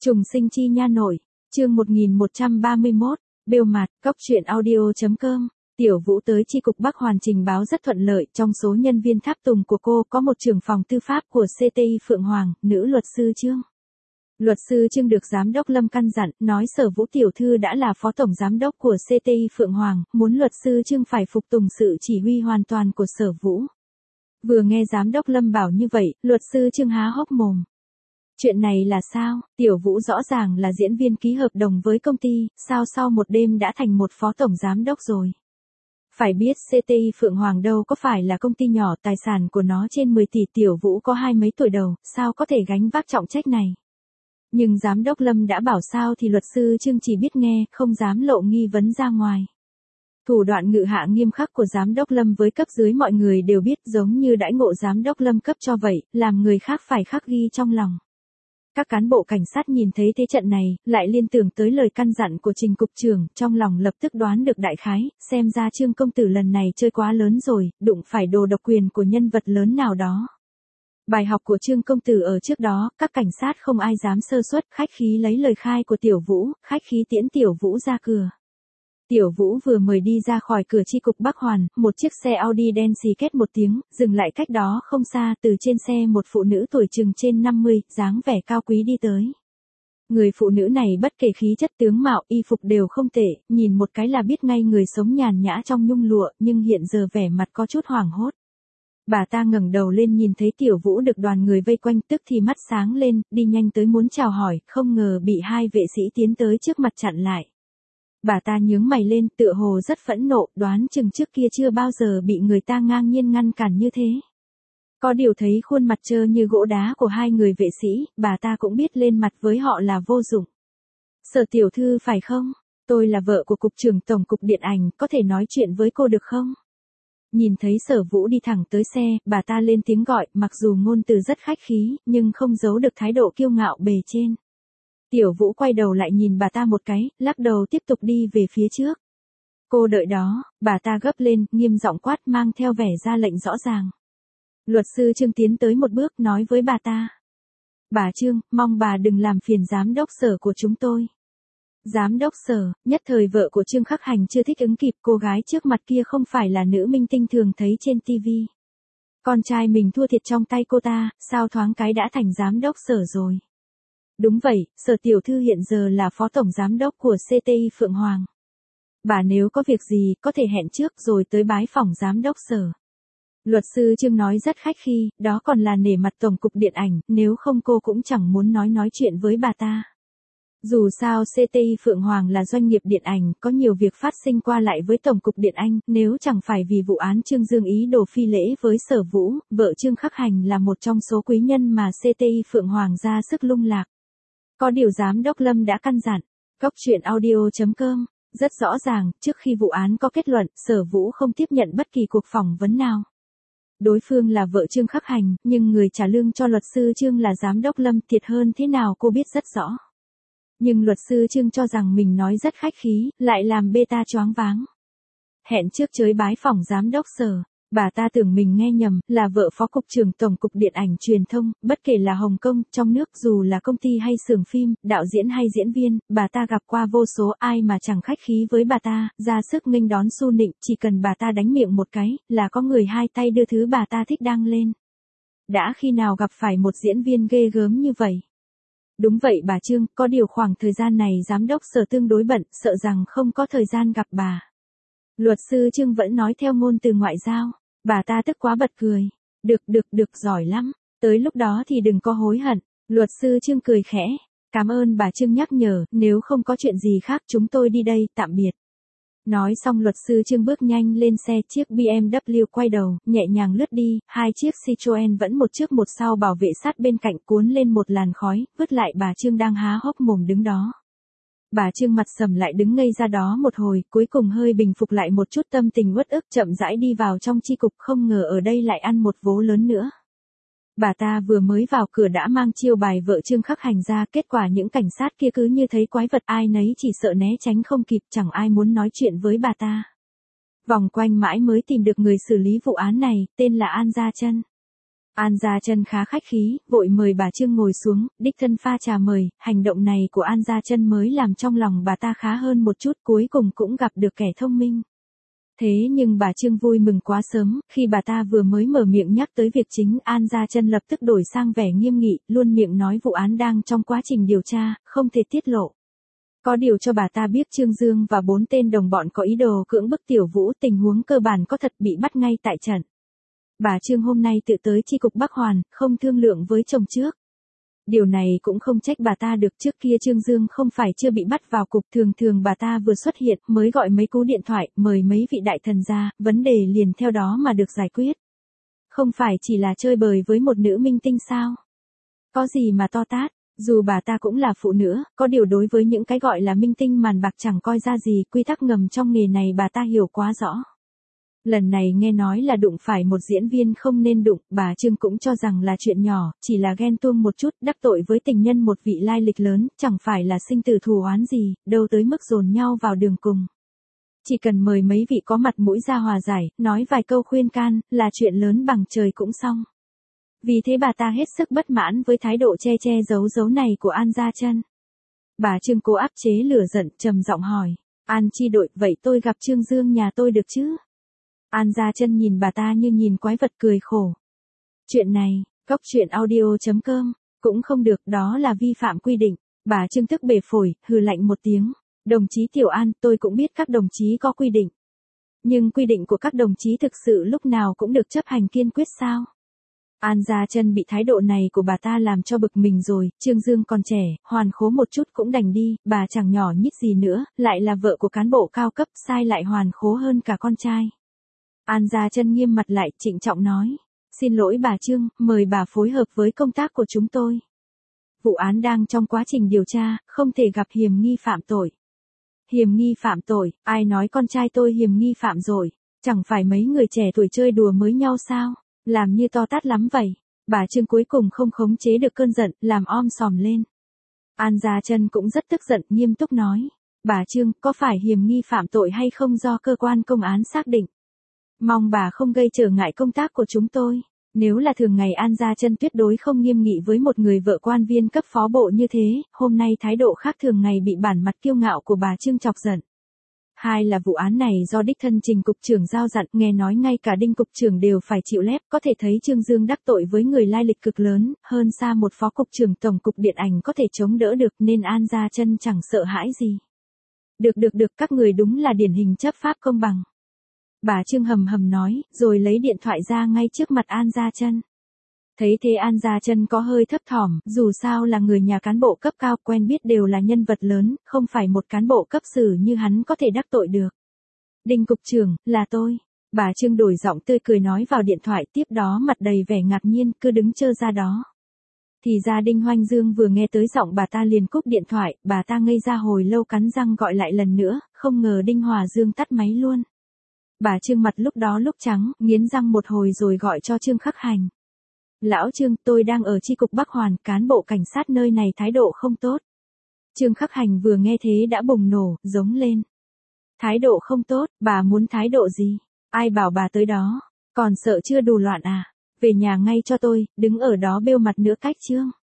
Trùng sinh chi nha nội, chương 1131, bêu mặt, cóc truyện audio.com. Tiểu Vũ tới chi cục Bắc Hoàn trình báo rất thuận lợi, trong số nhân viên tháp tùng của cô có một trưởng phòng tư pháp của CTI Phượng Hoàng, nữ luật sư Trương. Luật sư Trương được giám đốc Lâm căn dặn, nói Sở Vũ tiểu thư đã là phó tổng giám đốc của CTI Phượng Hoàng, muốn luật sư Trương phải phục tùng sự chỉ huy hoàn toàn của Sở Vũ. Vừa nghe giám đốc Lâm bảo như vậy, luật sư Trương há hốc mồm. Chuyện này là sao? Tiểu Vũ rõ ràng là diễn viên ký hợp đồng với công ty, sao sau một đêm đã thành một phó tổng giám đốc rồi? Phải biết CTI Phượng Hoàng đâu có phải là công ty nhỏ, tài sản của nó trên 10 tỷ, Tiểu Vũ có hai mấy tuổi đầu, sao có thể gánh vác trọng trách này? Nhưng giám đốc Lâm đã bảo sao thì luật sư Trương chỉ biết nghe, không dám lộ nghi vấn ra ngoài. Thủ đoạn ngự hạ nghiêm khắc của giám đốc Lâm với cấp dưới mọi người đều biết, giống như đãi ngộ giám đốc Lâm cấp cho vậy, làm người khác phải khắc ghi trong lòng. Các cán bộ cảnh sát nhìn thấy thế trận này, lại liên tưởng tới lời căn dặn của Trình cục trưởng, trong lòng lập tức đoán được đại khái, xem ra Trương công tử lần này chơi quá lớn rồi, đụng phải đồ độc quyền của nhân vật lớn nào đó. Bài học của Trương công tử ở trước đó, các cảnh sát không ai dám sơ suất, khách khí lấy lời khai của Tiểu Vũ, khách khí tiễn Tiểu Vũ ra cửa. Tiểu Vũ vừa mới đi ra khỏi cửa chi cục Bắc Hoàn, một chiếc xe Audi đen xì két một tiếng, dừng lại cách đó không xa, từ trên xe một phụ nữ tuổi chừng trên 50, dáng vẻ cao quý đi tới. Người phụ nữ này bất kể khí chất tướng mạo, y phục đều không tệ, nhìn một cái là biết ngay người sống nhàn nhã trong nhung lụa, nhưng hiện giờ vẻ mặt có chút hoảng hốt. Bà ta ngẩng đầu lên nhìn thấy Tiểu Vũ được đoàn người vây quanh, tức thì mắt sáng lên, đi nhanh tới muốn chào hỏi, không ngờ bị hai vệ sĩ tiến tới trước mặt chặn lại. Bà ta nhướng mày lên, tựa hồ rất phẫn nộ, đoán chừng trước kia chưa bao giờ bị người ta ngang nhiên ngăn cản như thế. Có điều thấy khuôn mặt trơ như gỗ đá của hai người vệ sĩ, bà ta cũng biết lên mặt với họ là vô dụng. Sở tiểu thư phải không? Tôi là vợ của cục trưởng tổng cục điện ảnh, có thể nói chuyện với cô được không? Nhìn thấy Sở Vũ đi thẳng tới xe, bà ta lên tiếng gọi, mặc dù ngôn từ rất khách khí, nhưng không giấu được thái độ kiêu ngạo bề trên. Tiểu Vũ quay đầu lại nhìn bà ta một cái, lắc đầu tiếp tục đi về phía trước. Cô đợi đó, bà ta gấp lên, nghiêm giọng quát, mang theo vẻ ra lệnh rõ ràng. Luật sư Trương tiến tới một bước, nói với bà ta. Bà Trương, mong bà đừng làm phiền giám đốc Sở của chúng tôi. Giám đốc Sở, nhất thời vợ của Trương Khắc Hành chưa thích ứng kịp, cô gái trước mặt kia không phải là nữ minh tinh thường thấy trên TV. Con trai mình thua thiệt trong tay cô ta, sao thoáng cái đã thành giám đốc Sở rồi. Đúng vậy, Sở tiểu thư hiện giờ là phó tổng giám đốc của CTI Phượng Hoàng. Bà nếu có việc gì, có thể hẹn trước rồi tới bái phỏng giám đốc Sở. Luật sư Trương nói rất khách khí, đó còn là nể mặt tổng cục điện ảnh, nếu không cô cũng chẳng muốn nói chuyện với bà ta. Dù sao CTI Phượng Hoàng là doanh nghiệp điện ảnh, có nhiều việc phát sinh qua lại với tổng cục điện ảnh, nếu chẳng phải vì vụ án Trương Dương ý đồ phi lễ với Sở Vũ, vợ Trương Khắc Hành là một trong số quý nhân mà CTI Phượng Hoàng ra sức lung lạc. Có điều giám đốc Lâm đã căn dặn, cóc truyện audio.com, rất rõ ràng, trước khi vụ án có kết luận, Sở Vũ không tiếp nhận bất kỳ cuộc phỏng vấn nào. Đối phương là vợ Trương Khắc Hành, nhưng người trả lương cho luật sư Trương là giám đốc Lâm, thiệt hơn thế nào cô biết rất rõ. Nhưng luật sư Trương cho rằng mình nói rất khách khí, lại làm beta choáng váng. Hẹn trước chới bái phỏng giám đốc Sở. Bà ta tưởng mình nghe nhầm, là vợ phó cục trưởng tổng cục điện ảnh truyền thông, bất kể là Hồng Kông, trong nước, dù là công ty hay xưởng phim, đạo diễn hay diễn viên, bà ta gặp qua vô số, ai mà chẳng khách khí với bà ta, ra sức nghênh đón su nịnh, chỉ cần bà ta đánh miệng một cái, là có người hai tay đưa thứ bà ta thích đăng lên. Đã khi nào gặp phải một diễn viên ghê gớm như vậy? Đúng vậy bà Trương, có điều khoảng thời gian này giám đốc Sở tương đối bận, sợ rằng không có thời gian gặp bà. Luật sư Trương vẫn nói theo ngôn từ ngoại giao. Bà ta tức quá bật cười. Được, giỏi lắm. Tới lúc đó thì đừng có hối hận. Luật sư Trương cười khẽ. Cảm ơn bà Trương nhắc nhở, nếu không có chuyện gì khác chúng tôi đi đây, tạm biệt. Nói xong luật sư Trương bước nhanh lên xe, chiếc BMW quay đầu, nhẹ nhàng lướt đi, hai chiếc Citroen vẫn một trước một sau bảo vệ sát bên cạnh cuốn lên một làn khói, vứt lại bà Trương đang há hốc mồm đứng đó. Bà Trương mặt sầm lại đứng ngây ra đó một hồi, cuối cùng hơi bình phục lại một chút tâm tình uất ức, chậm rãi đi vào trong chi cục, không ngờ ở đây lại ăn một vố lớn nữa. Bà ta vừa mới vào cửa đã mang chiêu bài vợ Trương Khắc Hành ra, kết quả những cảnh sát kia cứ như thấy quái vật, ai nấy chỉ sợ né tránh không kịp, chẳng ai muốn nói chuyện với bà ta. Vòng quanh mãi mới tìm được người xử lý vụ án này, tên là An Gia Trân. An Gia Chân khá khách khí, vội mời bà Trương ngồi xuống, đích thân pha trà mời, hành động này của An Gia Chân mới làm trong lòng bà ta khá hơn một chút, cuối cùng cũng gặp được kẻ thông minh. Thế nhưng bà Trương vui mừng quá sớm, khi bà ta vừa mới mở miệng nhắc tới việc chính, An Gia Chân lập tức đổi sang vẻ nghiêm nghị, luôn miệng nói vụ án đang trong quá trình điều tra, không thể tiết lộ. Có điều cho bà ta biết Trương Dương và 4 tên đồng bọn có ý đồ cưỡng bức Tiểu Vũ, tình huống cơ bản có thật, bị bắt ngay tại trận. Bà Trương hôm nay tự tới chi cục Bắc Hoàn, không thương lượng với chồng trước. Điều này cũng không trách bà ta được, trước kia Trương Dương không phải chưa bị bắt vào cục, thường bà ta vừa xuất hiện mới gọi mấy cú điện thoại, mời mấy vị đại thần ra, vấn đề liền theo đó mà được giải quyết. Không phải chỉ là chơi bời với một nữ minh tinh sao? Có gì mà to tát, dù bà ta cũng là phụ nữ, có điều đối với những cái gọi là minh tinh màn bạc chẳng coi ra gì, quy tắc ngầm trong nghề này bà ta hiểu quá rõ. Lần này nghe nói là đụng phải một diễn viên không nên đụng, bà Trương cũng cho rằng là chuyện nhỏ, chỉ là ghen tuông một chút, đắc tội với tình nhân một vị lai lịch lớn, chẳng phải là sinh tử thù oán gì, đâu tới mức dồn nhau vào đường cùng. Chỉ cần mời mấy vị có mặt mũi ra hòa giải, nói vài câu khuyên can, là chuyện lớn bằng trời cũng xong. Vì thế bà ta hết sức bất mãn với thái độ che giấu này của An Gia Chân. Bà Trương cố áp chế lửa giận, trầm giọng hỏi, An chi đội, vậy tôi gặp Trương Dương nhà tôi được chứ? An Gia Chân nhìn bà ta như nhìn quái vật, cười khổ. Chuyện này, cóc truyện audio.com, cũng không được, đó là vi phạm quy định. Bà Trương tức bể phổi, hừ lạnh một tiếng. Đồng chí Tiểu An, tôi cũng biết các đồng chí có quy định. Nhưng quy định của các đồng chí thực sự lúc nào cũng được chấp hành kiên quyết sao? An Gia Chân bị thái độ này của bà ta làm cho bực mình rồi, Trương Dương còn trẻ, hoàn khố một chút cũng đành đi, bà chẳng nhỏ nhít gì nữa, lại là vợ của cán bộ cao cấp, sai lại hoàn khố hơn cả con trai. An Gia Chân nghiêm mặt lại, trịnh trọng nói, xin lỗi bà Trương, mời bà phối hợp với công tác của chúng tôi. Vụ án đang trong quá trình điều tra, không thể gặp hiềm nghi phạm tội. Hiềm nghi phạm tội, ai nói con trai tôi hiềm nghi phạm rồi, chẳng phải mấy người trẻ tuổi chơi đùa mới nhau sao, làm như to tát lắm vậy. Bà Trương cuối cùng không khống chế được cơn giận, làm om sòm lên. An Gia Chân cũng rất tức giận, nghiêm túc nói, bà Trương, có phải hiềm nghi phạm tội hay không do cơ quan công an xác định. Mong bà không gây trở ngại công tác của chúng tôi. Nếu là thường ngày An Gia Chân tuyệt đối không nghiêm nghị với một người vợ quan viên cấp phó bộ như thế, hôm nay thái độ khác thường ngày bị bản mặt kiêu ngạo của bà Trương chọc giận. Hai là vụ án này do đích thân Trình cục trưởng giao dặn, nghe nói ngay cả Đinh cục trưởng đều phải chịu lép, có thể thấy Trương Dương đắc tội với người lai lịch cực lớn, hơn xa một phó cục trưởng tổng cục điện ảnh có thể chống đỡ được, nên An Gia Chân chẳng sợ hãi gì. Được, các người đúng là điển hình chấp pháp công bằng. Bà Trương hầm hầm nói, rồi lấy điện thoại ra ngay trước mặt An Gia Chân. Thấy thế An Gia Chân có hơi thấp thỏm, dù sao là người nhà cán bộ cấp cao, quen biết đều là nhân vật lớn, không phải một cán bộ cấp sử như hắn có thể đắc tội được. Đinh cục trưởng, là tôi. Bà Trương đổi giọng tươi cười nói vào điện thoại, tiếp đó mặt đầy vẻ ngạc nhiên, cứ đứng chơ ra đó. Thì ra Đinh Hoành Dương vừa nghe tới giọng bà ta liền cúp điện thoại, bà ta ngây ra hồi lâu cắn răng gọi lại lần nữa, không ngờ Đinh Hòa Dương tắt máy luôn. Bà Trương mặt lúc đó lúc trắng, nghiến răng một hồi rồi gọi cho Trương Khắc Hành. Lão Trương, tôi đang ở chi cục Bắc Hoàn, cán bộ cảnh sát nơi này thái độ không tốt. Trương Khắc Hành vừa nghe thế đã bùng nổ, giống lên. Thái độ không tốt, bà muốn thái độ gì? Ai bảo bà tới đó? Còn sợ chưa đủ loạn à? Về nhà ngay cho tôi, đứng ở đó bêu mặt nữa cách Trương.